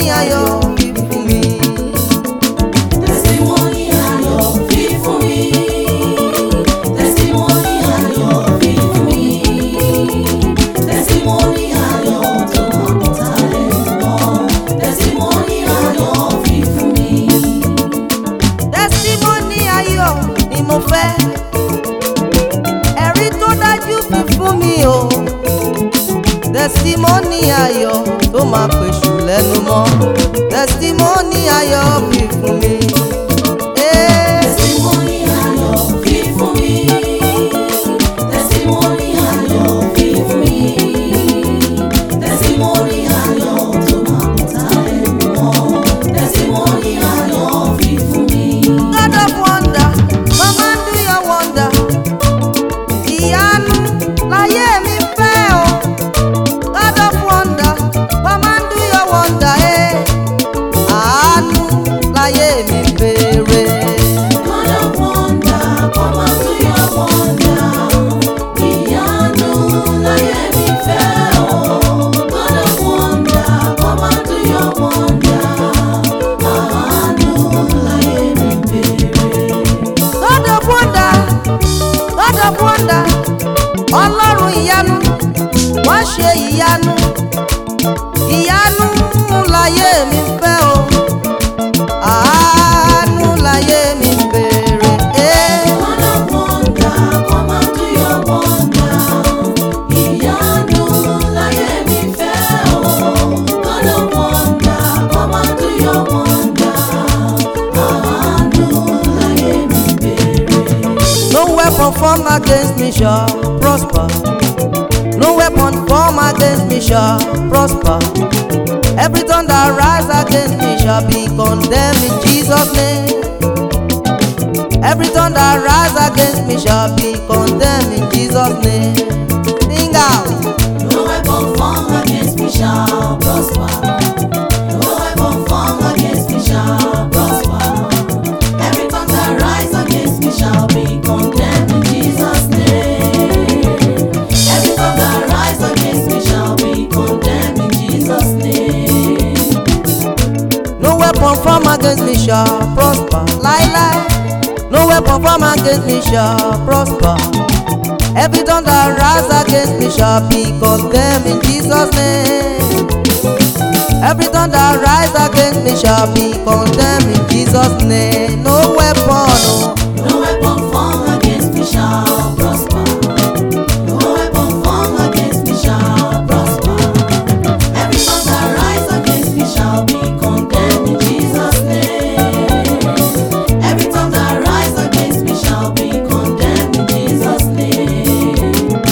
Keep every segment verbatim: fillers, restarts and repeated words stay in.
ayọ̀ fi fún mi. Testimony ayọ̀ fi fún mi. Testimony ayọ̀ fi fún mi. Testimony ayọ̀ tó máa kọ́ ta lẹ́nu mọ́. Testimony ayọ̀ fi fún mi. Testimony ayọ̀ ni mo fẹ́, ẹ̀rí tó dájú fi fún mi o. Testimony ayọ̀ tó máa pèsè lẹ́nu mọ́. Testimony ayọ̀ fi fún mi. Testimony ayọ̀ fi fún mi. Testimony ayọ̀ fi fún mi. Testimony ayọ̀ tó máa kọ́ ta lẹ́nu mọ́. Testimony ayọ̀ fi fún mi. God of wonder, come and do your wonder. Ìyanu láyé mi fẹ́ o. God of wonder, come and do your wonder. Eh. Àánú láyé mi béèrè. God of wonder, come and do your wonder. Ìyanu láyé mi fẹ́ o. God of wonder, come and do your wonder. Àánú láyé mi béèrè. God of wonder, God of wonder, Ọlọ́run ìyanu, wá ṣe ìyanu. Ìyanu láyé mi fẹ́ o. Àánú láyé mi béèrè. Eh. God of wonder, come and do your wonder. Ìyanu láyé mi fẹ́ o. God of wonder, come and do your wonder. Àánú láyé mi béèrè. No weapon formed against me shall prosper. No weapon formed against me shall prosper. Every tongue that rise against me shall be condemned in Jesus' name. Every tongue that rise against me shall be condemned in Jesus' name. Sing out. No weapon formed against me shall prosper. No weapon formed against me shall prosper. Every tongue that rise against me shall be condemned in Jesus' name. Every tongue that rise against me shall be condemned in Jesus' name. No weapon formed against me shall prosper. Lie, lie. No weapon formed against me shall prosper. Every tongue that rise against me shall be condemned in Jesus' name. Every tongue that rise against me shall be condemned in Jesus' name. No weapon, oh. No weapon formed against me shall prosper. No weapon formed against me shall prosper. Every tongue that rise against me shall be condemned in Jesus' name. Every tongue that rise against me shall be condemned in Jesus' name.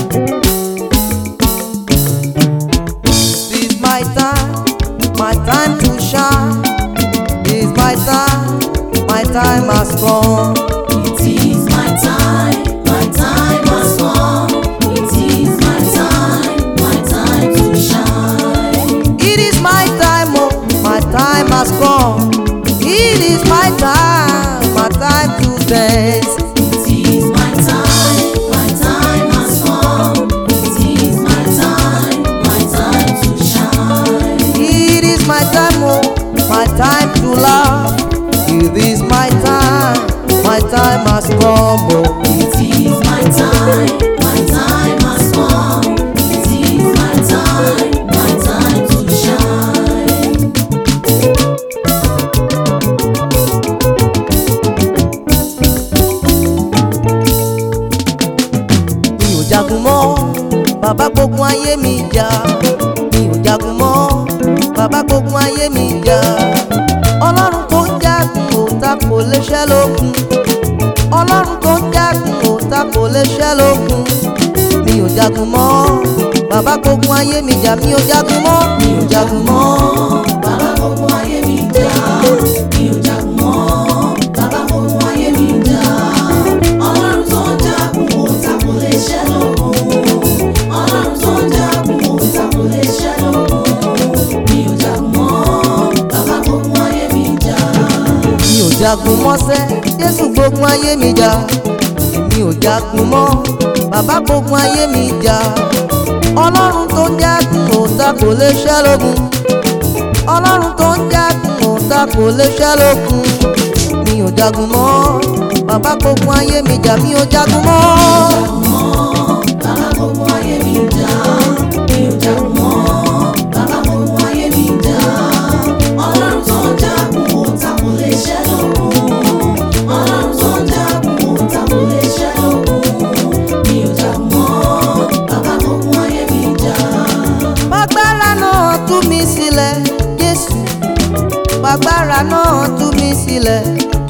This is my time, my time to shine. This is my time, my time has come. It is my time, my time has come. It is my time, my time to shine. It is my time, oh, my time has come. It is my time, my time to dance. It is my time, my time has come. It is my time, my time to shine. It is my time, oh, my time to laugh. It is my time, my time has come, oh. It is my time, my time has come. It is my time, my time to shine. Mi ò jagun mọ́, bàbá gbógun ayé mi jà. Mi ò jagun mọ́, bàbá gbógun ayé mi jà. Ọlọ́run tó ń jagun òòtá kò lè ṣẹ́ lógun. Ọlọ́run tó ń jagun òòtá kò lè ṣẹ́ lógun. Mi ò jagun mọ́, bàbá gbógun ayé mi jà. Mi ò jagun mọ́, mi ò jagun mọ́. Bàbá gbogbo ayé mi jà. Mi ò jagun mọ́. Bàbá gbogbo ayé mi jà. Ọlọ́run tó ń jagun òòtá kò lè ṣẹ́ lógun. Ọlọ́run tó ń jagun òòtá kò lè ṣẹ́ lógun. Mi ò jagun mọ́. Bàbá gbogbo ayé mi jà. Mi ò jagun mọ́sẹ́, Jésù gbógun ayé mi jà. Mi ò jagun mọ́, bàbá gbógun ayé mi jà. Ọlọ́run tó ń jagun òòtá kò lè ṣẹ́ lógun. Ọlọ́run tó ń ta kò lè ṣẹ́ lókun. Mi ò jagun mọ́, bàbá gbógun ayé mi jà, mi ò jagun mọ́. Bàbá gbogbo ayé mi jà, mi ò jagun mọ́. Bàbá gbogbo ayé mi jà. Ọlọ́run tó ń jagun ó ta kò lè ṣẹ́ lókun. Ọlọ́run tó ń jagun ó ta kò lè ṣẹ́ lókun. Mi ò jagun mọ́. Bàbá gbogbo ayé mi jà. Bàgbára náà tú mi sílẹ̀, Jésù. Bàgbára náà tú mi sílẹ̀.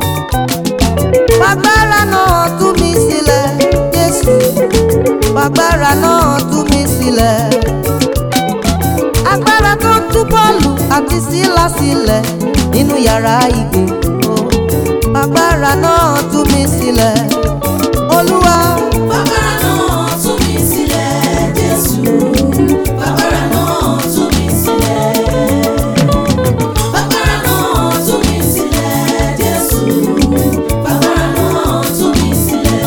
Bàgbára náà tú mi sílẹ̀, Jésù. Bàgbára náà tú mi sílẹ̀. Agbára tó tú Pọ́ọ̀lù àti Sílà sílẹ̀ nínú yàrá ìgbèkùn. Bàgbára náà tú mi sílẹ̀, Olúwa. Bàgbára náà tú mi sílẹ̀, Jésù. Bàgbára náà tú mi sílẹ̀. Bàgbára náà tú mi sílẹ̀, Jésù. Bàgbára náà tú mi sílẹ̀.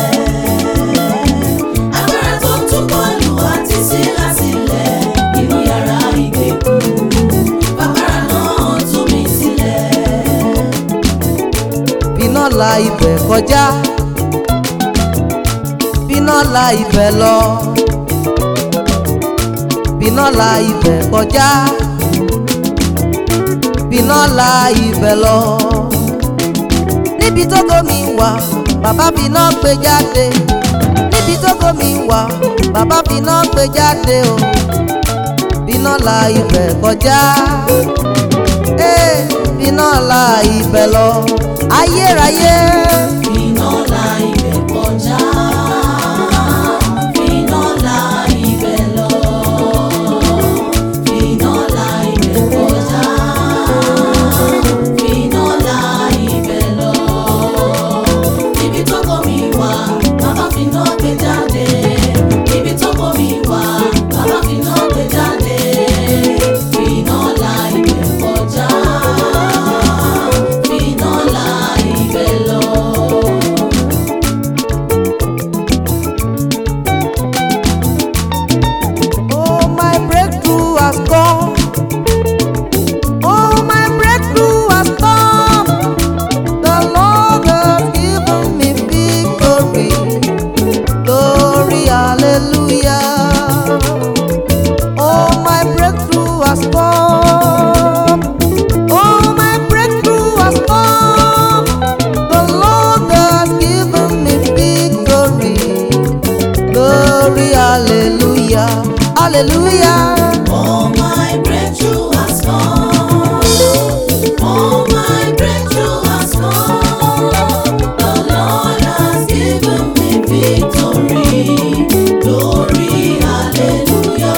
Agbára tó tú Pọ́ọ̀lù àti Sílà sílẹ̀ nínú yàrá ìgbèkùn. Bàgbára náà tú mi sílẹ̀. Bíná la ibẹ̀ kọjá, bíná la ibẹ̀ lọ, bíná la ibẹ̀ kọjá, bíná la ibẹ̀ lọ. Níbi tó gómi wà, bàbá finá gbé jáde. Níbi tó gómi wà, bàbá finá gbé jáde o. Bíná la ibẹ̀ kọjá, eh, bíná la ibẹ̀ lọ. Ayérayé. Finá la ibẹ̀ kọjá, finá la ibẹ̀ lọ. Finá la ibẹ̀ kọjá, finá la ibẹ̀ lọ. Níbi tó gómi wà, bàbá finá gbé jáde. Níbi tó gómi wà, bàbá finá gbé jáde. Finá la ibẹ̀ kọjá, finá la ibẹ̀ lọ. Oh, my breakthrough has come. Oh, my breakthrough has come. The Lord has given me victory. Glory, hallelujah. Oh, my breakthrough has come. Oh, my breakthrough has come. The Lord has given me victory. Glory, hallelujah, hallelujah. Oh, my breakthrough has come. Oh, my breakthrough has come. The Lord has given me victory. Glory, hallelujah.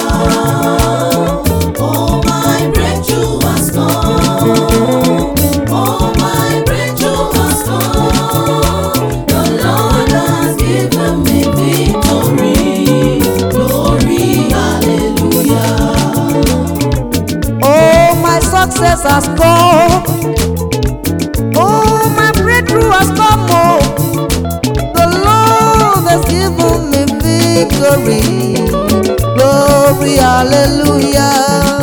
Oh, my breakthrough has come. Oh, my breakthrough has come. The Lord has given me victory. Glory, hallelujah. Oh, my success has come. Oh, my breakthrough has come. Oh, the Lord has given me victory. Glory, hallelujah.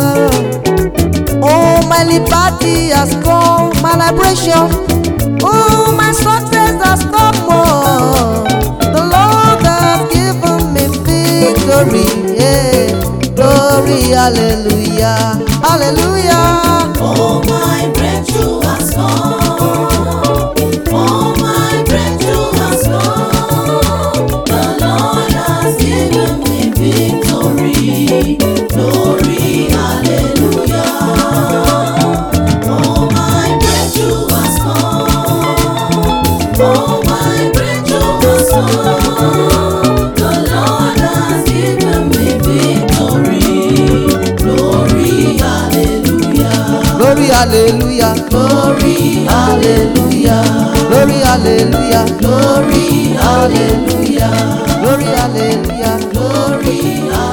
Oh, my liberty has come, my liberation. Oh, my success has come. Oh, the Lord has given me victory. Yeah. Glory, hallelujah, hallelujah. Oh, my breakthrough has come. Oh, my breakthrough has come. The Lord has given me victory. Glory, hallelujah. Oh, my breakthrough has come. Oh, my breakthrough has come. The Lord has given me victory. Glory, hallelujah. Glory, hallelujah, Glory, hallelujah. glory, hallelujah, Glory, hallelujah. glory, hallelujah. Glory, hallelujah.